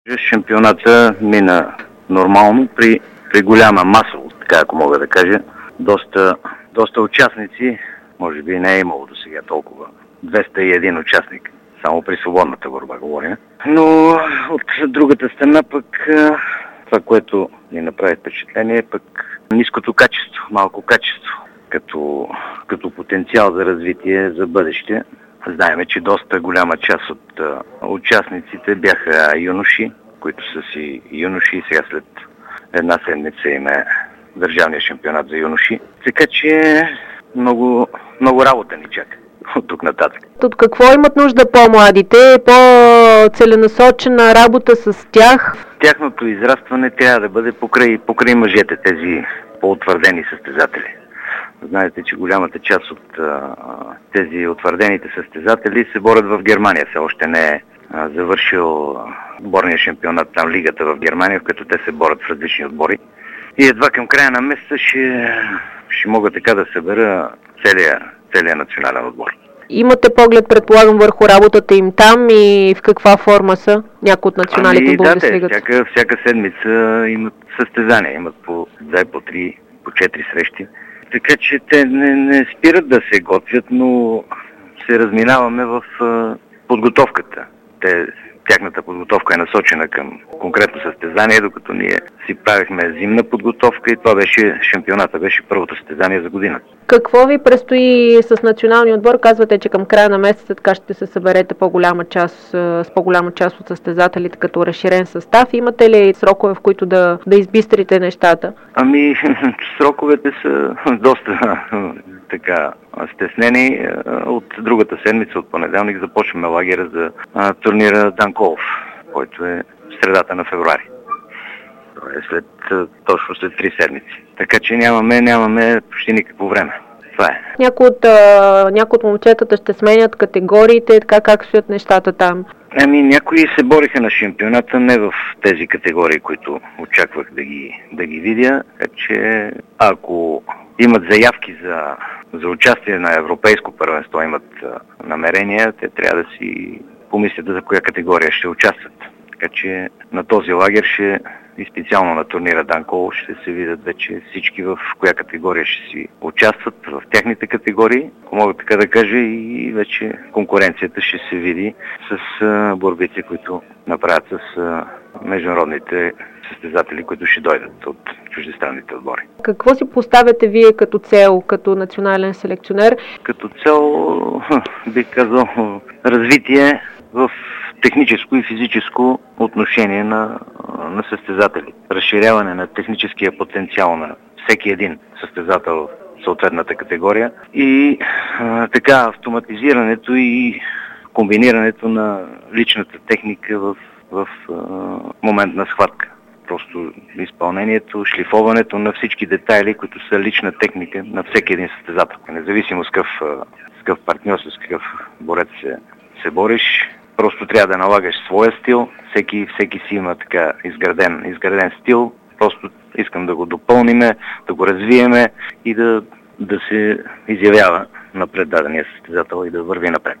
Шампионата мина нормално при голяма масовост, така ако мога да кажа. Доста участници, може би не е имало до сега толкова. 201 участник, само при свободната борба говоря. Но от другата страна пък това, което ни направи впечатление е пък ниското качество, малко качество, като потенциал за развитие за бъдеще. Знаеме, че доста голяма част от участниците бяха юноши, които са си юноши и сега след една седмица им е държавния шампионат за юноши. Така че много работа ни чака от тук нататък. От какво имат нужда по-младите? По-целенасочена работа с тях? Тяхното израстване трябва да бъде покрай мъжете, тези по-утвърдени състезатели. Знаете, че голямата част от тези утвърдените състезатели се борят в Германия. Все още не е завършил отборния шампионат, там лигата в Германия, в като те се борят в различни отбори. И едва към края на месеца ще мога така да събера целия национален отбор. Имате поглед, предполагам, върху работата им там и в каква форма са някои от националите отбори в лигата? Всяка седмица имат състезания, имат по 2, по 3, по 4 срещи. Така че те не спират да се готвят, но се разминаваме в подготовката. Тяхната подготовка е насочена към конкретно състезание, докато ние си правихме зимна подготовка и това шампионата беше първото състезание за годината. Какво ви предстои с националния отбор? Казвате, че към края на месеца така ще се съберете с по-голяма част от състезателите като разширен състав. Имате ли срокове, в които да избистрите нещата? Сроковете са доста така стеснени. От другата седмица, от понеделник, започваме лагера за турнира Данколов, който е в средата на февруари. Това е точно след 3 седмици. Така че нямаме почти никакво време. Това е. Някои от момчетата ще сменят категориите, така как стоят нещата там? Някои се бориха на шампионата, не в тези категории, които очаквах да ги видя. Така че ако имат заявки за участие на европейско първенство, имат намерения, те трябва да си помислят за коя категория ще участват. Така че на този лагер и специално на турнира Данколов ще се видят вече всички в коя категория ще си участват в техните категории. Ако мога така да кажа, и вече конкуренцията ще се види с борбите, които направят с международните състезатели, които ще дойдат от чуждестранните отбори. Какво си поставяте вие като цел, като национален селекционер? Като цел, бих казал, развитие в техническо и физическо отношение на състезатели. Разширяване на техническия потенциал на всеки един състезател в съответната категория и така автоматизирането и комбинирането на личната техника в момент на схватка. Просто изпълнението, шлифоването на всички детайли, които са лична техника на всеки един състезател. Независимо с какъв партньор, с какъв борец се бориш, просто трябва да налагаш своя стил. Всеки си има така изграден стил. Просто искам да го допълниме, да го развиеме и да се изявява напред дадения състезател и да върви напред.